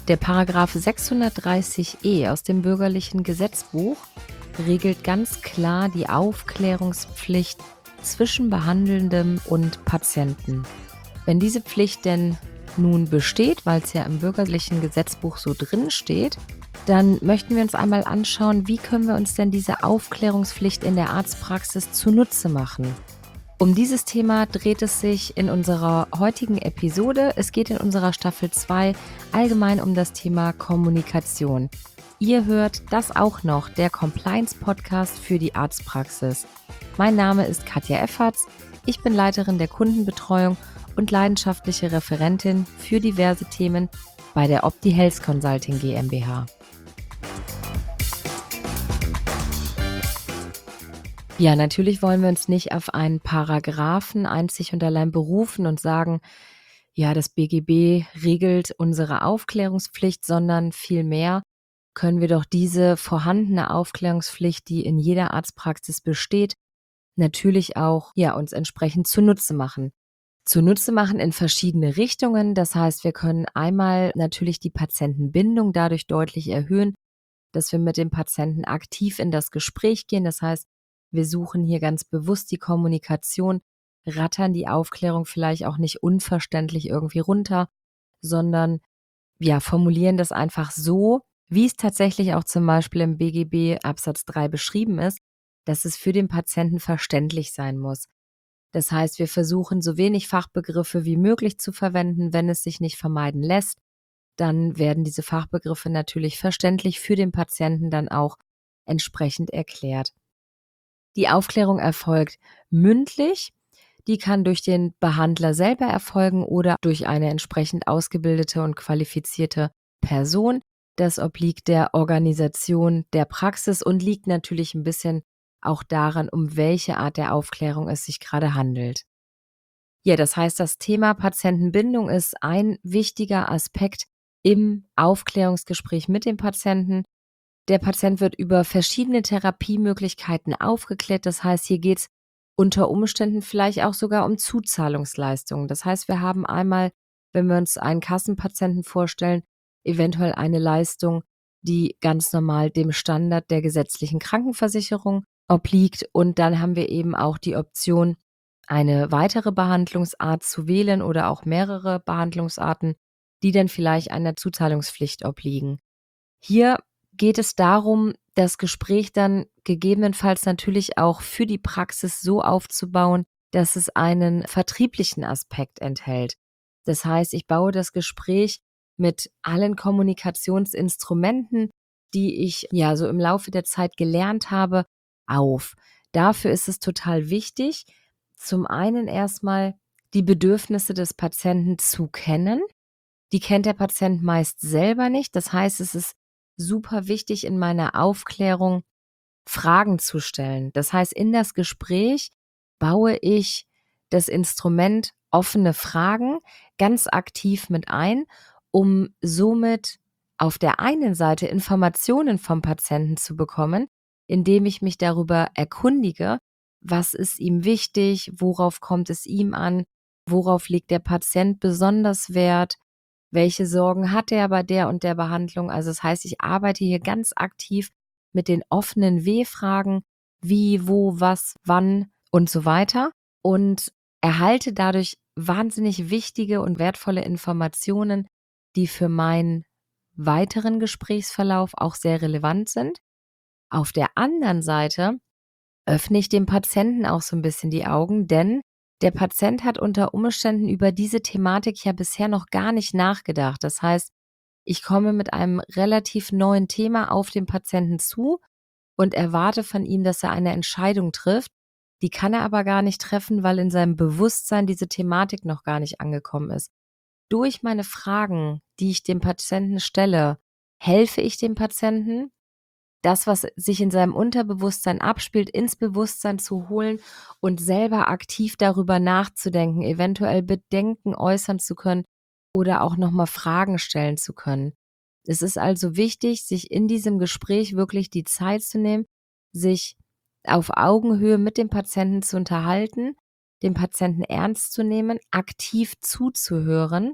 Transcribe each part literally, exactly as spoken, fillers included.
Der Paragraph sechshundertdreißig e aus dem Bürgerlichen Gesetzbuch regelt ganz klar die Aufklärungspflicht zwischen Behandelndem und Patienten. Wenn diese Pflicht denn nun besteht, weil es ja im Bürgerlichen Gesetzbuch so drin steht, dann möchten wir uns einmal anschauen, wie können wir uns denn diese Aufklärungspflicht in der Arztpraxis zunutze machen. Um dieses Thema dreht es sich in unserer heutigen Episode. Es geht in unserer Staffel zwei allgemein um das Thema Kommunikation. Ihr hört das auch noch, der Compliance-Podcast für die Arztpraxis. Mein Name ist Katja Efferts, ich bin Leiterin der Kundenbetreuung und leidenschaftliche Referentin für diverse Themen bei der Opti Health Consulting GmbH. Ja, natürlich wollen wir uns nicht auf einen Paragraphen einzig und allein berufen und sagen, ja, das B G B regelt unsere Aufklärungspflicht, sondern vielmehr können wir doch diese vorhandene Aufklärungspflicht, die in jeder Arztpraxis besteht, natürlich auch ja, uns entsprechend zunutze machen. Zunutze machen in verschiedene Richtungen. Das heißt, wir können einmal natürlich die Patientenbindung dadurch deutlich erhöhen, dass wir mit dem Patienten aktiv in das Gespräch gehen. Das heißt, wir suchen hier ganz bewusst die Kommunikation, rattern die Aufklärung vielleicht auch nicht unverständlich irgendwie runter, sondern ja, formulieren das einfach so, wie es tatsächlich auch zum Beispiel im B G B Absatz drei beschrieben ist, dass es für den Patienten verständlich sein muss. Das heißt, wir versuchen so wenig Fachbegriffe wie möglich zu verwenden. Wenn es sich nicht vermeiden lässt, dann werden diese Fachbegriffe natürlich verständlich für den Patienten dann auch entsprechend erklärt. Die Aufklärung erfolgt mündlich, die kann durch den Behandler selber erfolgen oder durch eine entsprechend ausgebildete und qualifizierte Person. Das obliegt der Organisation der Praxis und liegt natürlich ein bisschen auch daran, um welche Art der Aufklärung es sich gerade handelt. Ja, das heißt, das Thema Patientenbindung ist ein wichtiger Aspekt im Aufklärungsgespräch mit dem Patienten. Der Patient wird über verschiedene Therapiemöglichkeiten aufgeklärt. Das heißt, hier geht es unter Umständen vielleicht auch sogar um Zuzahlungsleistungen. Das heißt, wir haben einmal, wenn wir uns einen Kassenpatienten vorstellen, eventuell eine Leistung, die ganz normal dem Standard der gesetzlichen Krankenversicherung obliegt. Und dann haben wir eben auch die Option, eine weitere Behandlungsart zu wählen oder auch mehrere Behandlungsarten, die dann vielleicht einer Zuzahlungspflicht obliegen. Hier geht es darum, das Gespräch dann gegebenenfalls natürlich auch für die Praxis so aufzubauen, dass es einen vertrieblichen Aspekt enthält. Das heißt, ich baue das Gespräch mit allen Kommunikationsinstrumenten, die ich ja so im Laufe der Zeit gelernt habe, auf. Dafür ist es total wichtig, zum einen erstmal die Bedürfnisse des Patienten zu kennen. Die kennt der Patient meist selber nicht. Das heißt, es ist super wichtig in meiner Aufklärung, Fragen zu stellen. Das heißt, in das Gespräch baue ich das Instrument offene Fragen ganz aktiv mit ein, um somit auf der einen Seite Informationen vom Patienten zu bekommen, indem ich mich darüber erkundige, was ist ihm wichtig, worauf kommt es ihm an, worauf legt der Patient besonders Wert, welche Sorgen hat er bei der und der Behandlung. Also das heißt, ich arbeite hier ganz aktiv mit den offenen W-Fragen, wie, wo, was, wann und so weiter und erhalte dadurch wahnsinnig wichtige und wertvolle Informationen, die für meinen weiteren Gesprächsverlauf auch sehr relevant sind. Auf der anderen Seite öffne ich dem Patienten auch so ein bisschen die Augen, denn der Patient hat unter Umständen über diese Thematik ja bisher noch gar nicht nachgedacht. Das heißt, ich komme mit einem relativ neuen Thema auf den Patienten zu und erwarte von ihm, dass er eine Entscheidung trifft. Die kann er aber gar nicht treffen, weil in seinem Bewusstsein diese Thematik noch gar nicht angekommen ist. Durch meine Fragen, die ich dem Patienten stelle, helfe ich dem Patienten, das, was sich in seinem Unterbewusstsein abspielt, ins Bewusstsein zu holen und selber aktiv darüber nachzudenken, eventuell Bedenken äußern zu können oder auch nochmal Fragen stellen zu können. Es ist also wichtig, sich in diesem Gespräch wirklich die Zeit zu nehmen, sich auf Augenhöhe mit dem Patienten zu unterhalten, den Patienten ernst zu nehmen, aktiv zuzuhören,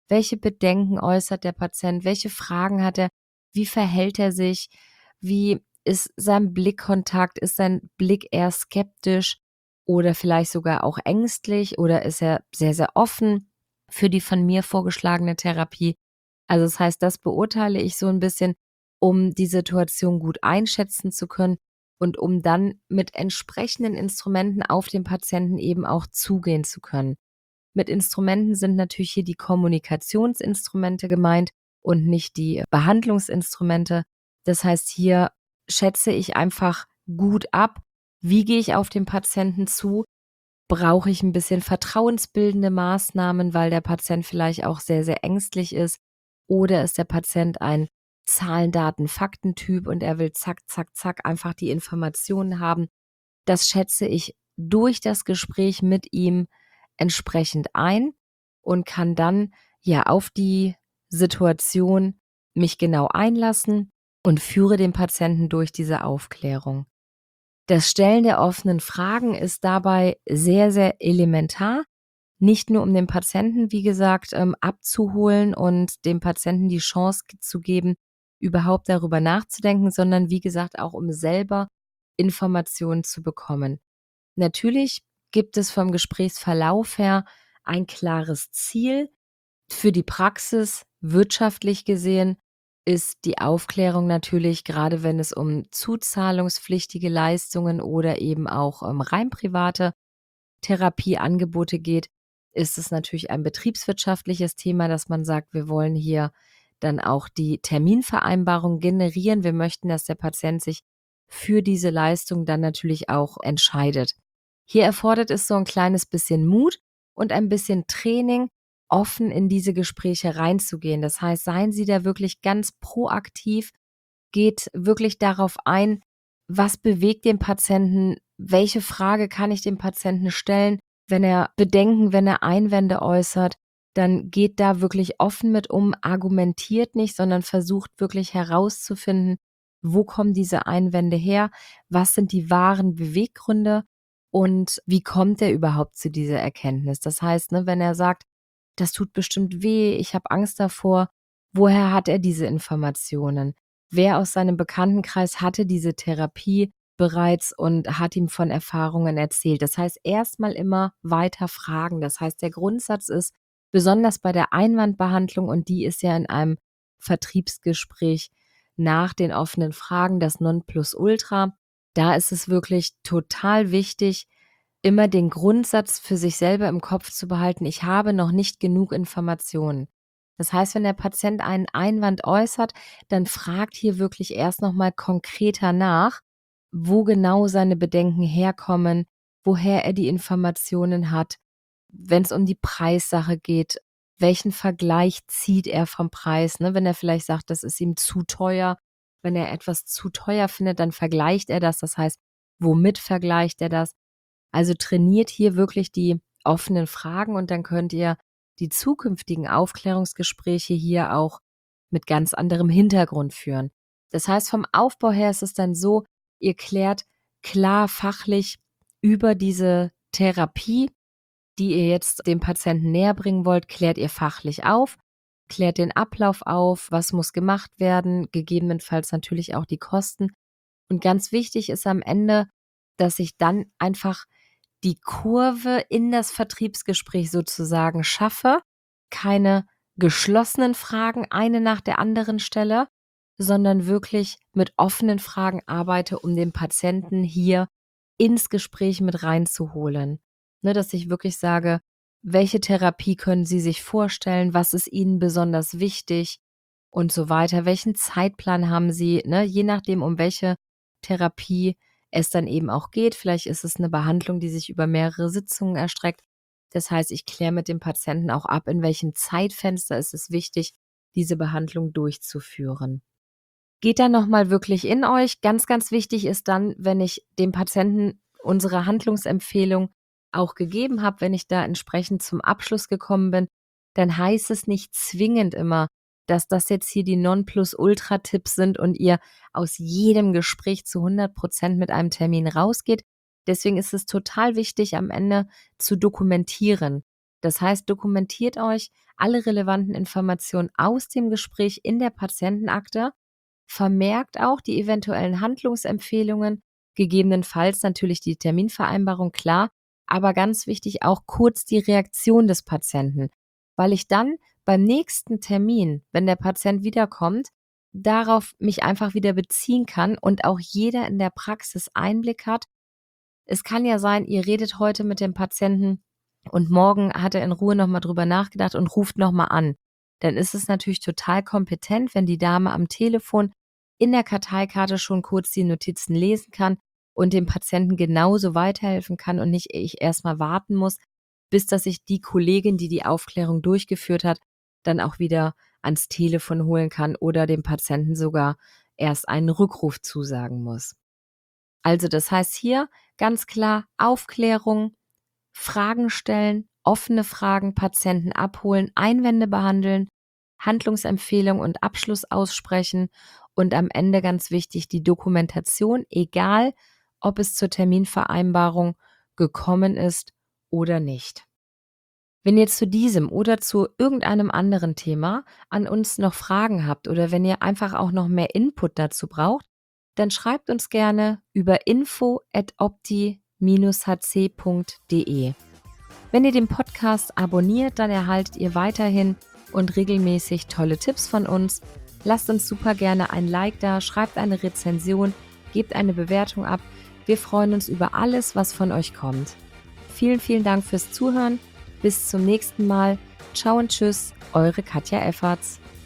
Welche Bedenken äußert der Patient? Welche Fragen hat er? Wie verhält er sich? Wie ist sein Blickkontakt? Ist sein Blick eher skeptisch oder vielleicht sogar auch ängstlich oder ist er sehr, sehr offen für die von mir vorgeschlagene Therapie? Also das heißt, das beurteile ich so ein bisschen, um die Situation gut einschätzen zu können und um dann mit entsprechenden Instrumenten auf den Patienten eben auch zugehen zu können. Mit Instrumenten sind natürlich hier die Kommunikationsinstrumente gemeint und nicht die Behandlungsinstrumente. Das heißt, hier schätze ich einfach gut ab, wie gehe ich auf den Patienten zu? Brauche ich ein bisschen vertrauensbildende Maßnahmen, weil der Patient vielleicht auch sehr, sehr ängstlich ist? Oder ist der Patient ein Zahlen, Daten, Fakten-Typ und er will zack, zack, zack einfach die Informationen haben? Das schätze ich durch das Gespräch mit ihm entsprechend ein und kann dann, ja, auf die Situation mich genau einlassen und führe den Patienten durch diese Aufklärung. Das Stellen der offenen Fragen ist dabei sehr, sehr elementar, nicht nur um den Patienten, wie gesagt, ähm, abzuholen und dem Patienten die Chance g zu geben, überhaupt darüber nachzudenken, sondern wie gesagt auch, um selber Informationen zu bekommen. Natürlich gibt es vom Gesprächsverlauf her ein klares Ziel. Für die Praxis, wirtschaftlich gesehen, ist die Aufklärung natürlich, gerade wenn es um zuzahlungspflichtige Leistungen oder eben auch, ähm, rein private Therapieangebote geht, ist es natürlich ein betriebswirtschaftliches Thema, dass man sagt, wir wollen hier dann auch die Terminvereinbarung generieren. Wir möchten, dass der Patient sich für diese Leistung dann natürlich auch entscheidet. Hier erfordert es so ein kleines bisschen Mut und ein bisschen Training, offen in diese Gespräche reinzugehen. Das heißt, seien Sie da wirklich ganz proaktiv, geht wirklich darauf ein, was bewegt den Patienten, welche Frage kann ich dem Patienten stellen, wenn er Bedenken, wenn er Einwände äußert, dann geht da wirklich offen mit um, argumentiert nicht, sondern versucht wirklich herauszufinden, wo kommen diese Einwände her, was sind die wahren Beweggründe und wie kommt er überhaupt zu dieser Erkenntnis. Das heißt, ne, wenn er sagt, das tut bestimmt weh, ich habe Angst davor, woher hat er diese Informationen? Wer aus seinem Bekanntenkreis hatte diese Therapie bereits und hat ihm von Erfahrungen erzählt? Das heißt, erstmal immer weiter fragen. Das heißt, der Grundsatz ist, besonders bei der Einwandbehandlung, und die ist ja in einem Vertriebsgespräch nach den offenen Fragen das Nonplusultra. Da ist es wirklich total wichtig, immer den Grundsatz für sich selber im Kopf zu behalten: „Ich habe noch nicht genug Informationen.“ Das heißt, wenn der Patient einen Einwand äußert, dann fragt hier wirklich erst noch mal konkreter nach, wo genau seine Bedenken herkommen, woher er die Informationen hat. Wenn es um die Preissache geht, welchen Vergleich zieht er vom Preis, ne? Wenn er vielleicht sagt, das ist ihm zu teuer. Wenn er etwas zu teuer findet, dann vergleicht er das. Das heißt, womit vergleicht er das? Also trainiert hier wirklich die offenen Fragen und dann könnt ihr die zukünftigen Aufklärungsgespräche hier auch mit ganz anderem Hintergrund führen. Das heißt, vom Aufbau her ist es dann so, ihr klärt klar fachlich über diese Therapie, die ihr jetzt dem Patienten näherbringen wollt, klärt ihr fachlich auf, klärt den Ablauf auf, was muss gemacht werden, gegebenenfalls natürlich auch die Kosten. Und ganz wichtig ist am Ende, dass ich dann einfach die Kurve in das Vertriebsgespräch sozusagen schaffe, keine geschlossenen Fragen eine nach der anderen stelle, sondern wirklich mit offenen Fragen arbeite, um den Patienten hier ins Gespräch mit reinzuholen. Ne, dass ich wirklich sage: „Welche Therapie können Sie sich vorstellen? Was ist Ihnen besonders wichtig?“ und so weiter. Welchen Zeitplan haben Sie, ne? Je nachdem, um welche Therapie es dann eben auch geht. Vielleicht ist es 'ne Behandlung, die sich über mehrere Sitzungen erstreckt. Das heißt, ich kläre mit dem Patienten auch ab, in welchem Zeitfenster ist es wichtig, diese Behandlung durchzuführen. Geht dann noch mal wirklich in euch. Ganz, ganz wichtig ist dann, wenn ich dem Patienten unsere Handlungsempfehlung auch gegeben habe, wenn ich da entsprechend zum Abschluss gekommen bin, dann heißt es nicht zwingend immer, dass das jetzt hier die Nonplusultra-Tipps sind und ihr aus jedem Gespräch zu hundert Prozent mit einem Termin rausgeht. Deswegen ist es total wichtig, am Ende zu dokumentieren. Das heißt, dokumentiert euch alle relevanten Informationen aus dem Gespräch in der Patientenakte, vermerkt auch die eventuellen Handlungsempfehlungen, gegebenenfalls natürlich die Terminvereinbarung, klar, aber ganz wichtig auch kurz die Reaktion des Patienten, weil ich dann beim nächsten Termin, wenn der Patient wiederkommt, darauf mich einfach wieder beziehen kann und auch jeder in der Praxis Einblick hat. Es kann ja sein, ihr redet heute mit dem Patienten und morgen hat er in Ruhe noch mal drüber nachgedacht und ruft noch mal an. Dann ist es natürlich total kompetent, wenn die Dame am Telefon in der Karteikarte schon kurz die Notizen lesen kann und dem Patienten genauso weiterhelfen kann und nicht ich erst mal warten muss, bis dass sich die Kollegin, die die Aufklärung durchgeführt hat, dann auch wieder ans Telefon holen kann oder dem Patienten sogar erst einen Rückruf zusagen muss. Also das heißt hier ganz klar Aufklärung, Fragen stellen, offene Fragen, Patienten abholen, Einwände behandeln, Handlungsempfehlung und Abschluss aussprechen und am Ende ganz wichtig die Dokumentation, egal ob es zur Terminvereinbarung gekommen ist oder nicht. Wenn ihr zu diesem oder zu irgendeinem anderen Thema an uns noch Fragen habt oder wenn ihr einfach auch noch mehr Input dazu braucht, dann schreibt uns gerne über info at opti dash h c punkt d e. Wenn ihr den Podcast abonniert, dann erhaltet ihr weiterhin und regelmäßig tolle Tipps von uns. Lasst uns super gerne ein Like da, schreibt eine Rezension, gebt eine Bewertung ab. Wir freuen uns über alles, was von euch kommt. Vielen, vielen Dank fürs Zuhören. Bis zum nächsten Mal. Ciao und tschüss, eure Katja Efferts.